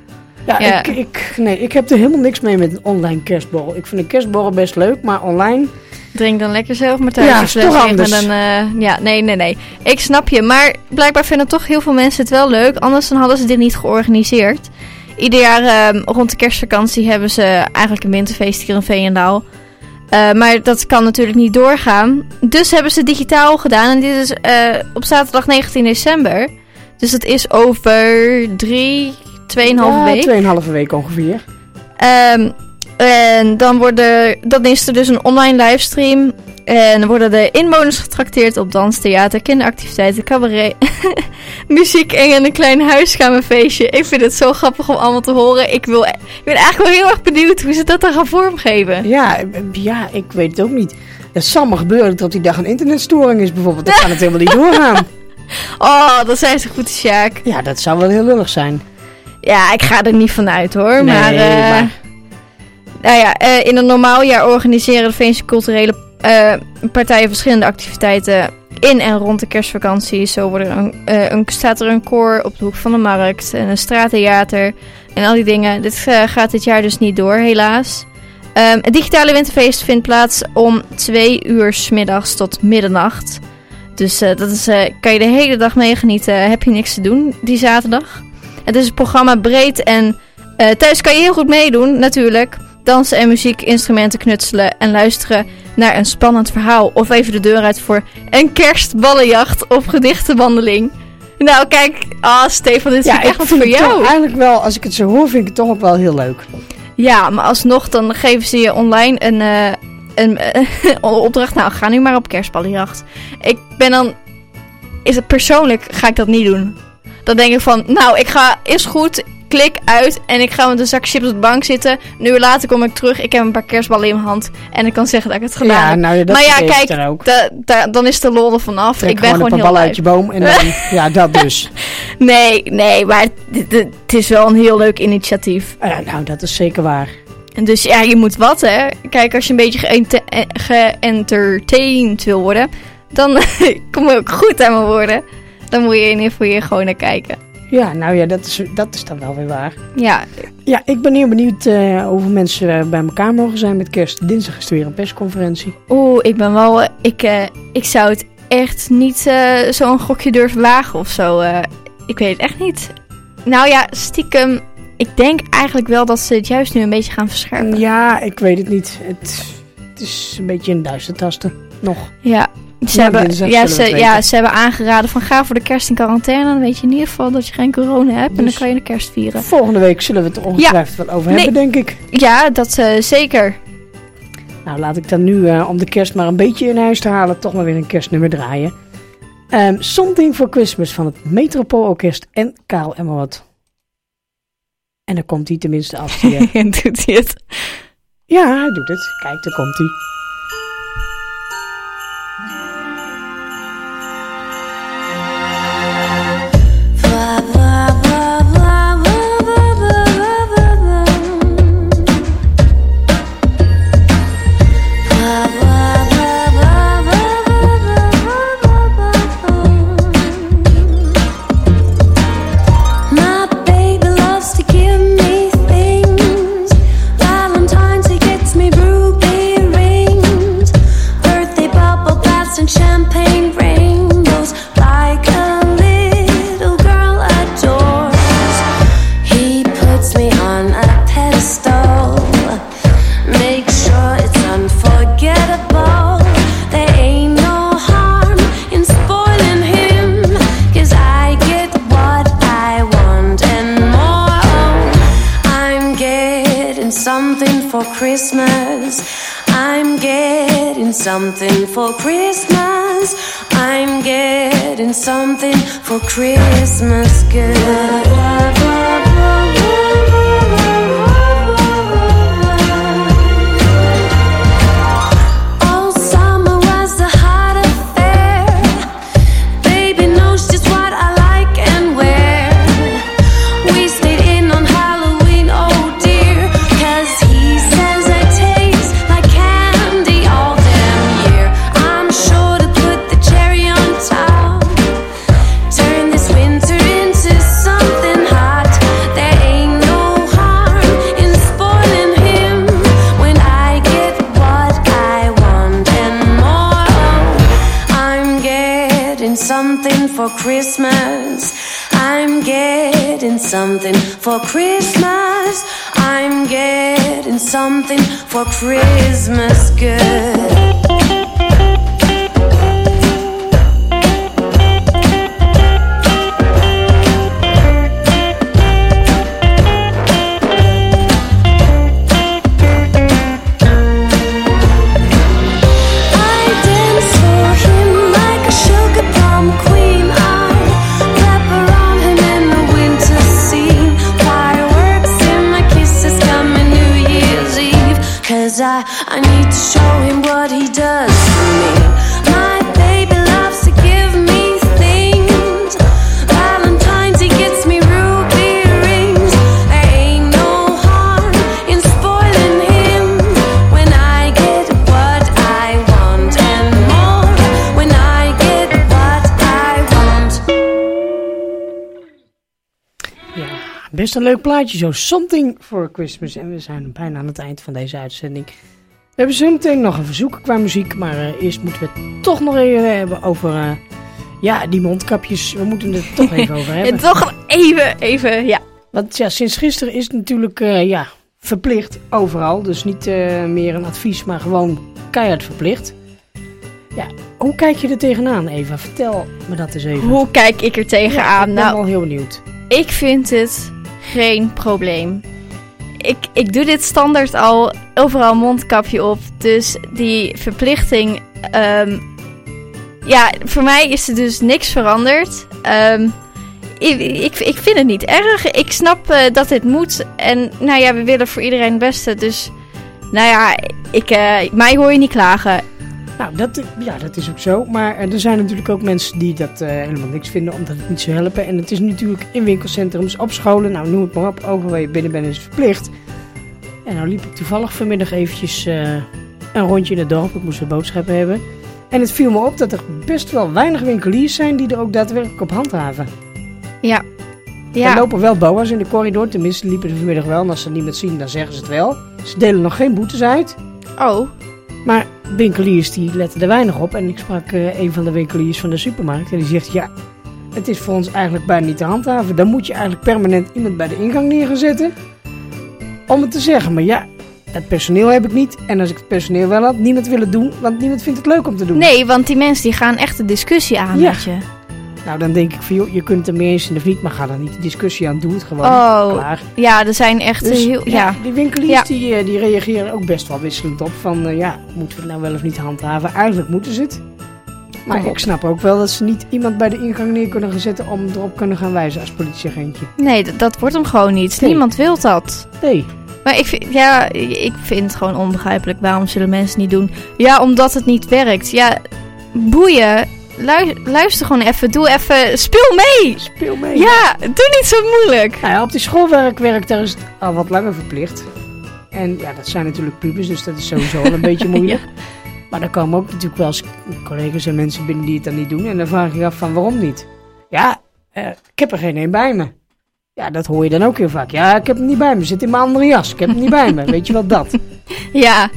Ja, ik heb er helemaal niks mee met een online kerstborrel. Ik vind een kerstborrel best leuk, maar online...
Drink dan lekker zelf maar thuis.
Ja, is toch anders.
Nee. Ik snap je. Maar blijkbaar vinden toch heel veel mensen het wel leuk. Anders dan hadden ze dit niet georganiseerd. Ieder jaar rond de kerstvakantie hebben ze eigenlijk een winterfeest hier in Veenendaal. Maar dat kan natuurlijk niet doorgaan. Dus hebben ze digitaal gedaan. En dit is op zaterdag 19 december. Dus dat is over 2,5 week.
2,5 week ongeveer.
En dan is er dus een online livestream. En dan worden de inwoners getrakteerd op dans, theater, kinderactiviteiten, cabaret, muziek en een klein huiskamerfeestje. Ik vind het zo grappig om allemaal te horen. Ik ben eigenlijk wel heel erg benieuwd hoe ze dat dan gaan vormgeven.
Ja, ik weet het ook niet. Het zal maar gebeuren dat op die dag een internetstoring is bijvoorbeeld. Dan kan het helemaal niet doorgaan.
Oh, dat zijn ze goed, Sjaak.
Ja, dat zou wel heel lullig zijn.
Ja, ik ga er niet van uit hoor.
Nee, maar...
Nou ja, in een normaal jaar organiseren de Veense culturele partijen verschillende activiteiten in en rond de kerstvakantie. Zo staat er een koor op de hoek van de markt en een straattheater en al die dingen. Dit gaat dit jaar dus niet door, helaas. Het digitale winterfeest vindt plaats om 2 uur 's middags tot middernacht. Dus dat kan je de hele dag mee genieten. Heb je niks te doen die zaterdag. Het is een programma breed en thuis kan je heel goed meedoen natuurlijk. Dansen en muziek, instrumenten knutselen en luisteren naar een spannend verhaal. Of even de deur uit voor een kerstballenjacht of gedichtenwandeling. Nou, kijk. Stefan, dit is echt wat
vind
voor
het
jou.
toch eigenlijk wel, als ik het zo hoor, vind ik het toch ook wel heel leuk.
Ja, maar alsnog, dan geven ze je online een opdracht. Nou, ga nu maar op kerstballenjacht. Ik ben dan... Persoonlijk ga ik dat niet doen. Dan denk ik van, nou, ik ga eerst goed, klik uit en ik ga met een zak chips op de bank zitten. Een uur later kom ik terug, ik heb een paar kerstballen in mijn hand en ik kan zeggen dat ik het gedaan heb.
Nou, dat
maar ja,
kijk,
kijk,
ook.
Dan is de lol er vanaf.
Trek
Ik ben gewoon
een
heel
bal
lui.
uit je boom en dan, ja, dat dus.
Nee, maar het is wel een heel leuk initiatief.
Nou, dat is zeker waar.
En dus ja, je moet wat, hè. Kijk, als je een beetje geëntertained wil worden, dan kom je ook goed aan mijn woorden. Dan moet je in ieder geval hier gewoon naar kijken.
Ja, nou ja, dat is dan wel weer waar.
Ja.
Ja, ik ben heel benieuwd hoeveel mensen bij elkaar mogen zijn met kerst. Dinsdag is er weer een persconferentie.
Ik ben wel... Ik zou het echt niet zo'n gokje durven wagen of zo. Ik weet het echt niet. Nou ja, stiekem... Ik denk eigenlijk wel dat ze het juist nu een beetje gaan verscherpen.
Ja, ik weet het niet. Het is een beetje een duistertasten. Nog.
Ja. Ze hebben aangeraden van ga voor de kerst in quarantaine. Dan weet je in ieder geval dat je geen corona hebt. Dus en dan kan je de kerst vieren.
Volgende week zullen we het er ongetwijfeld wel over hebben, denk ik.
Ja, dat zeker.
Nou, laat ik dan nu om de kerst maar een beetje in huis te halen toch maar weer een kerstnummer draaien. Something for Christmas van het Metropoolorkest en Karel Emmerwatt. En dan komt hij tenminste af.
En doet hij het?
Ja, hij doet het. Kijk, daar komt hij.
Something for Christmas. I'm getting something for Christmas good. All summer was a hot affair. Baby knows just what I like and wear. We stayed in on Halloween, oh dear, 'cause he says I taste like candy all damn year. I'm sure to put the cherry on top. Turn this winter into something hot. There ain't no harm in spoiling him when I get what I want and more. I'm getting something for Christmas. I'm getting something for Christmas. I'm getting something for Christmas good. I need to show him what he does for me. My baby loves to give me things. Valentine's, he gets me ruby rings. There ain't no harm in spoiling him when I get what I want and more. When I get what I want.
Ja, best een leuk plaatje zo. Something for Christmas. En we zijn bijna aan het eind van deze uitzending. We hebben zo meteen nog een verzoek qua muziek. Maar eerst moeten we het toch nog even hebben over... die mondkapjes. We moeten het toch even over hebben.
Toch even, ja.
Want ja, sinds gisteren is het natuurlijk verplicht overal. Dus niet meer een advies, maar gewoon keihard verplicht. Hoe kijk je er tegenaan, Eva? Vertel me dat eens even.
Hoe kijk ik er tegenaan?
Ik ben wel heel benieuwd.
Ik vind het geen probleem. Ik doe dit standaard al, overal mondkapje op. Dus die verplichting... voor mij is er dus niks veranderd. Ik vind het niet erg. Ik snap dat dit moet. En we willen voor iedereen het beste. Dus mij hoor je niet klagen.
Nou, dat is ook zo. Maar er zijn natuurlijk ook mensen die dat helemaal niks vinden, omdat het niet zou helpen. En het is natuurlijk in winkelcentrums, op scholen, nou noem het maar op. Overal waar je binnen bent is het verplicht. En nou liep ik toevallig vanmiddag eventjes een rondje in het dorp. Ik moest een boodschappen hebben. En het viel me op dat er best wel weinig winkeliers zijn die er ook daadwerkelijk op handhaven.
Ja.
Er lopen wel boa's in de corridor, tenminste liepen er vanmiddag wel. En als ze niemand zien, dan zeggen ze het wel. Ze delen nog geen boetes uit.
Oh.
Maar winkeliers die letten er weinig op. En ik sprak een van de winkeliers van de supermarkt. En die zegt, het is voor ons eigenlijk bijna niet te handhaven. Dan moet je eigenlijk permanent iemand bij de ingang neer gaan zetten. Om het te zeggen. Maar het personeel heb ik niet. En als ik het personeel wel had, niemand wil het doen. Want niemand vindt het leuk om te doen.
Nee, want die mensen die gaan echt de discussie aan met je.
Nou, dan denk ik van, je kunt het ermee eens in de vriend, maar ga dan niet de discussie aan. Doe het gewoon. Klaar.
Ja, er zijn echt
dus,
heel...
Die winkeliers die reageren ook best wel wisselend op. Van, moeten we het nou wel of niet handhaven? Eigenlijk moeten ze het. Maar ik snap ook wel dat ze niet iemand bij de ingang neer kunnen gaan zetten om erop kunnen gaan wijzen als politieagentje.
Nee, dat wordt hem gewoon niet. Nee. Niemand wil dat.
Nee.
Maar ik vind het gewoon onbegrijpelijk. Waarom zullen mensen het niet doen? Ja, omdat het niet werkt. Ja, boeien. Luister gewoon even. Doe even. Speel mee.
Speel mee.
Ja, doe niet zo moeilijk.
Nou ja, op die schoolwerk daar is het al wat langer verplicht. En dat zijn natuurlijk pubers, dus dat is sowieso al een beetje moeilijk. Maar er komen ook natuurlijk wel eens collega's en mensen binnen die het dan niet doen. En dan vraag je af van waarom niet? Ja, ik heb er geen een bij me. Ja, dat hoor je dan ook heel vaak. Ja, ik heb hem niet bij me. Zit in mijn andere jas. Ik heb hem niet bij me. Weet je wel dat?
Ja,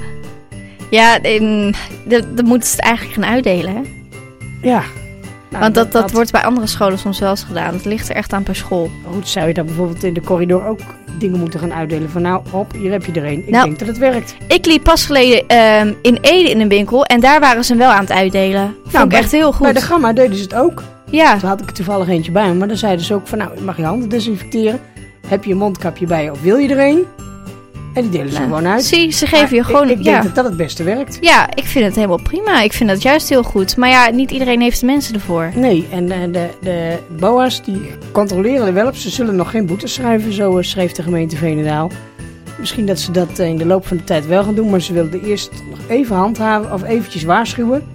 dan moeten ze het eigenlijk gaan uitdelen, hè?
Ja. Nou,
want dat wordt bij andere scholen soms wel eens gedaan. Het ligt er echt aan per school.
Goed, zou je dan bijvoorbeeld in de corridor ook dingen moeten gaan uitdelen? Van hier heb je er een. Ik denk dat het werkt.
Ik liep pas geleden in Ede in een winkel. En daar waren ze hem wel aan het uitdelen. Vond ik echt heel goed.
Bij de Gamma deden ze het ook.
Ja.
Toen had ik toevallig eentje bij me. Maar dan zeiden ze ook van, je mag je handen desinfecteren. Heb je een mondkapje bij je of wil je er een? En die delen ze gewoon uit.
Zie, ze geven je gewoon...
Ik denk dat het beste werkt.
Ja, ik vind het helemaal prima. Ik vind dat juist heel goed. Maar niet iedereen heeft de mensen ervoor.
Nee, en de BOA's die controleren er wel op. Ze zullen nog geen boetes schrijven, zo schreef de gemeente Veenendaal. Misschien dat ze dat in de loop van de tijd wel gaan doen. Maar ze wilden eerst nog even handhaven of eventjes waarschuwen.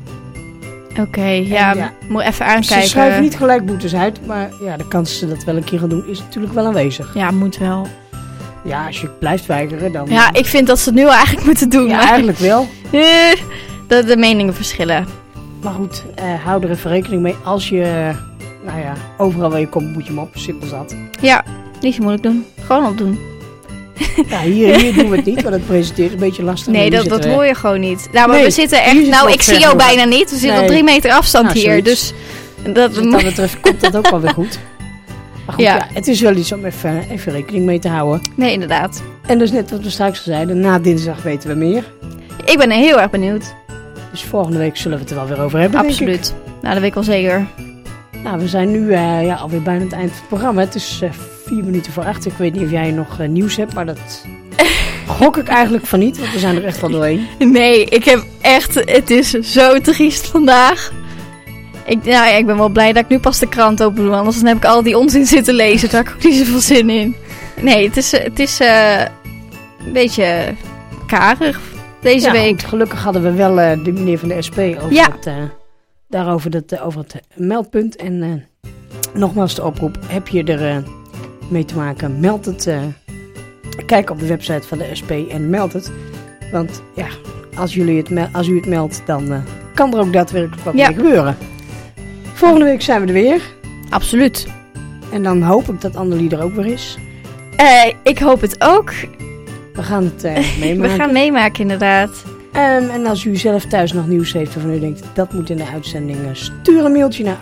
Oké, moet even aankijken.
Ze schrijven niet gelijk boetes uit. Maar de kans dat ze dat wel een keer gaan doen is natuurlijk wel aanwezig.
Ja, moet wel.
Ja, als je blijft weigeren dan...
Ja, ik vind dat ze het nu eigenlijk moeten doen.
Ja,
maar...
eigenlijk wel.
De meningen verschillen.
Maar goed, hou er even rekening mee. Als je, overal waar je komt moet je hem op. Simpel zat.
Ja, niet zo moeilijk doen. Gewoon opdoen.
Ja, hier doen we het niet, want het presenteert een beetje lastig.
Nee, dat hoor je gewoon niet. Nou, maar we zitten echt... ik zie jou bijna niet. We zitten op 3 meter afstand hier.
Zoiets.
Dus
wat dat betreft komt dat ook wel weer goed. Maar goed, het is wel iets om even rekening mee te houden.
Nee, inderdaad.
En dus net wat we straks zeiden, na dinsdag weten we meer.
Ik ben heel erg benieuwd.
Dus volgende week zullen we het er wel weer over hebben,
absoluut.
Denk ik.
Nou, dat weet ik wel zeker.
Nou, we zijn nu alweer bijna het eind van het programma. Het is 4 minuten voor 8. Ik weet niet of jij nog nieuws hebt, maar dat gok ik eigenlijk van niet, want we zijn er echt wel doorheen.
Nee, ik heb echt... Het is zo triest vandaag. Ik ben wel blij dat ik nu pas de krant open doe. Anders dan heb ik al die onzin zitten lezen. Daar heb ik ook niet zoveel zin in. Nee, het is een beetje karig deze week.
Goed, gelukkig hadden we wel de meneer van de SP over het meldpunt. En nogmaals de oproep. Heb je er mee te maken? Meld het. Kijk op de website van de SP en meld het. Want als u het meldt, dan kan er ook daadwerkelijk wat mee gebeuren. Volgende week zijn we er weer.
Absoluut.
En dan hoop ik dat Annelie er ook weer is.
Ik hoop het ook.
We gaan het meemaken.
We gaan meemaken, inderdaad.
En als u zelf thuis nog nieuws heeft waarvan u denkt dat moet in de uitzending, stuur een mailtje naar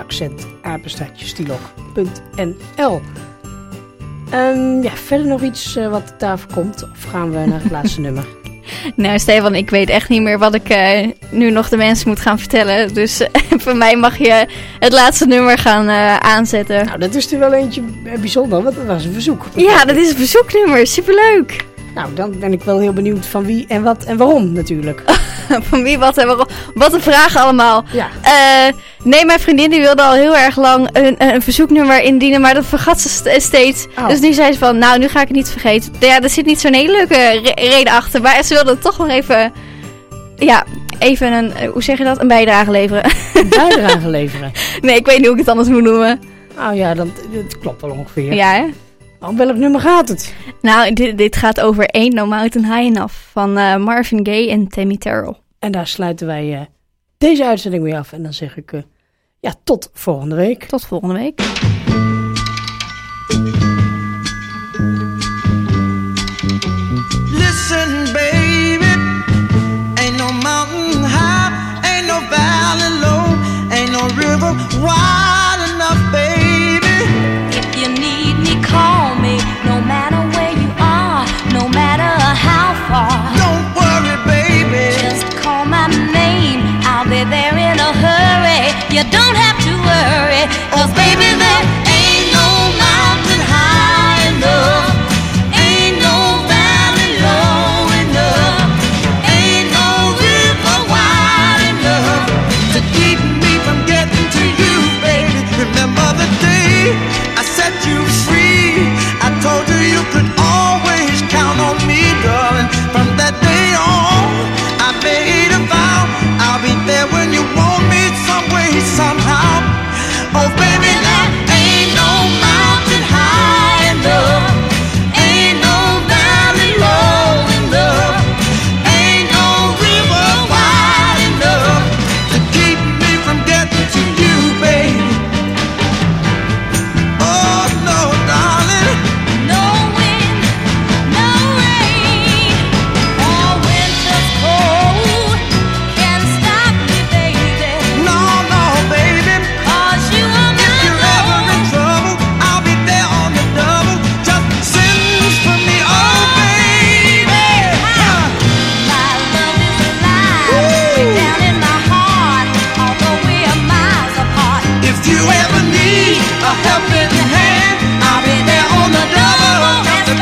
accent@stielok.nl. Verder nog iets wat op tafel komt? Of gaan we naar het laatste nummer?
Nou, Stefan, ik weet echt niet meer wat ik nu nog de mensen moet gaan vertellen. Dus voor mij mag je het laatste nummer gaan aanzetten.
Nou, dat is er wel eentje bijzonder, want dat was een verzoek.
Ja, dat is een verzoeknummer. Superleuk.
Nou, dan ben ik wel heel benieuwd van wie en wat en waarom natuurlijk.
Van wie, wat en waarom. Wat een vraag allemaal.
Ja.
Nee, mijn vriendin die wilde al heel erg lang een verzoeknummer indienen, maar dat vergat ze steeds.
Oh.
Dus nu zei ze van, nou, nu ga ik het niet vergeten. Ja, er zit niet zo'n hele leuke reden achter, maar ze wilde toch nog even... Ja, even een, hoe zeg je dat? Een bijdrage leveren.
Een bijdrage leveren?
Nee, ik weet niet hoe ik het anders moet noemen.
Nou ja, dat klopt wel ongeveer.
Ja, hè?
Om welk nummer gaat het?
Nou, dit gaat over Ain't No Mountain High Enough van Marvin Gaye en Tammy Terrell.
En daar sluiten wij deze uitzending mee af. En dan zeg ik, tot volgende week.
Tot volgende week.
Listen, baby, ain't no mountain high, ain't no valley low, ain't no river wide enough, baby.
If you need me, call me. No matter where you are, no matter how far.
Don't worry, baby.
Just call my name, I'll be there in a hurry. You don't have to worry, 'cause baby, there ain't no mountain high enough. Ain't no valley low enough. Ain't no river wide enough
To keep me from getting to you, baby. Remember the day I set you free. I told you you could always count on me, darling. From that day on, I made a vow. I'll be there when you want me, some way, somehow. Oh, baby, now ain't no mountain high enough. Ain't no valley low enough. Ain't no river wide enough to keep me from getting to you, baby. Oh, no, darling.
No wind, no rain, or winter's cold can stop me, baby.
No, no, baby.
'Cause you are
If you're ever in
my
trouble, I'll be there on the double. Just send for me, oh, baby.
My love is alive, way down in my heart, although we are miles apart.
If you ever need a helping